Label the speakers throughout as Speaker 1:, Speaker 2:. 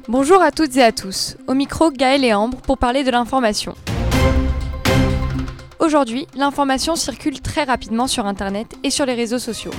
Speaker 1: Bonjour à toutes et à tous, au micro Gaël et Ambre pour parler de l'information. Aujourd'hui, l'information circule très rapidement sur Internet et sur les réseaux sociaux.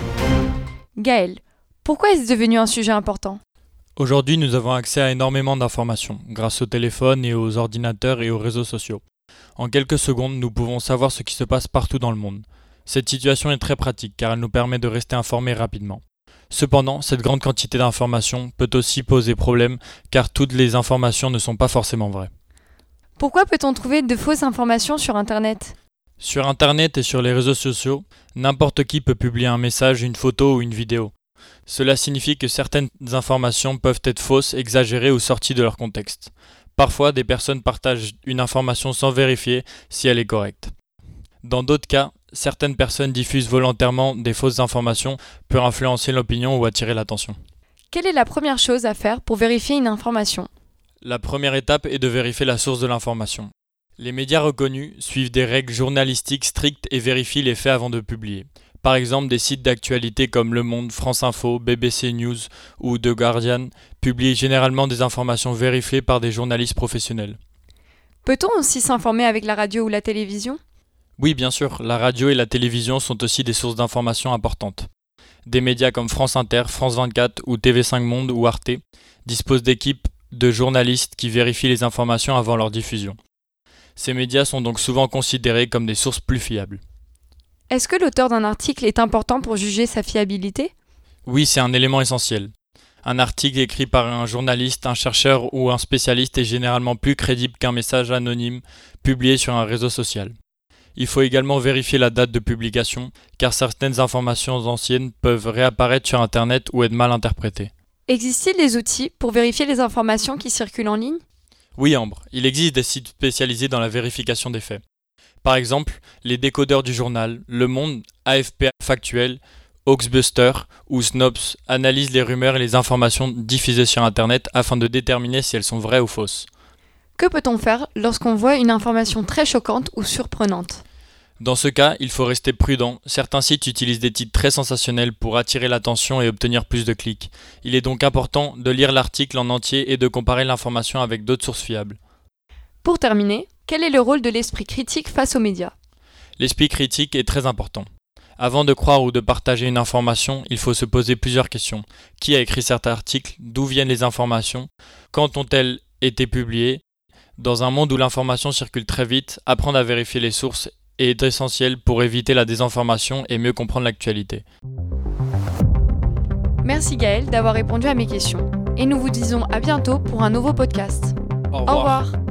Speaker 1: Gaël, pourquoi est-ce devenu un sujet important ?
Speaker 2: Aujourd'hui, nous avons accès à énormément d'informations, grâce au téléphone et aux ordinateurs et aux réseaux sociaux. En quelques secondes, nous pouvons savoir ce qui se passe partout dans le monde. Cette situation est très pratique car elle nous permet de rester informés rapidement. Cependant, cette grande quantité d'informations peut aussi poser problème car toutes les informations ne sont pas forcément vraies.
Speaker 1: Pourquoi peut-on trouver de fausses informations sur Internet ?
Speaker 2: Sur Internet et sur les réseaux sociaux, n'importe qui peut publier un message, une photo ou une vidéo. Cela signifie que certaines informations peuvent être fausses, exagérées ou sorties de leur contexte. Parfois, des personnes partagent une information sans vérifier si elle est correcte. Dans d'autres cas, certaines personnes diffusent volontairement des fausses informations pour influencer l'opinion ou attirer l'attention.
Speaker 1: Quelle est la première chose à faire pour vérifier une information ?
Speaker 2: La première étape est de vérifier la source de l'information. Les médias reconnus suivent des règles journalistiques strictes et vérifient les faits avant de publier. Par exemple, des sites d'actualité comme Le Monde, France Info, BBC News ou The Guardian publient généralement des informations vérifiées par des journalistes professionnels.
Speaker 1: Peut-on aussi s'informer avec la radio ou la télévision ?
Speaker 2: Oui, bien sûr, la radio et la télévision sont aussi des sources d'informations importantes. Des médias comme France Inter, France 24 ou TV5 Monde ou Arte disposent d'équipes de journalistes qui vérifient les informations avant leur diffusion. Ces médias sont donc souvent considérés comme des sources plus fiables.
Speaker 1: Est-ce que l'auteur d'un article est important pour juger sa fiabilité ?
Speaker 2: Oui, c'est un élément essentiel. Un article écrit par un journaliste, un chercheur ou un spécialiste est généralement plus crédible qu'un message anonyme publié sur un réseau social. Il faut également vérifier la date de publication, car certaines informations anciennes peuvent réapparaître sur Internet ou être mal interprétées.
Speaker 1: Existe-t-il des outils pour vérifier les informations qui circulent en ligne ?
Speaker 2: Oui, Ambre, il existe des sites spécialisés dans la vérification des faits. Par exemple, les décodeurs du journal Le Monde, AFP Factuel, Hoaxbuster ou Snopes analysent les rumeurs et les informations diffusées sur Internet afin de déterminer si elles sont vraies ou fausses.
Speaker 1: Que peut-on faire lorsqu'on voit une information très choquante ou surprenante ?
Speaker 2: Dans ce cas, il faut rester prudent. Certains sites utilisent des titres très sensationnels pour attirer l'attention et obtenir plus de clics. Il est donc important de lire l'article en entier et de comparer l'information avec d'autres sources fiables.
Speaker 1: Pour terminer, quel est le rôle de l'esprit critique face aux médias ?
Speaker 2: L'esprit critique est très important. Avant de croire ou de partager une information, il faut se poser plusieurs questions. Qui a écrit cet article ? D'où viennent les informations ? Quand ont-elles été publiées ? Dans un monde où l'information circule très vite, apprendre à vérifier les sources est essentiel pour éviter la désinformation et mieux comprendre l'actualité.
Speaker 1: Merci Gaël d'avoir répondu à mes questions. Et nous vous disons à bientôt pour un nouveau podcast.
Speaker 2: Au revoir.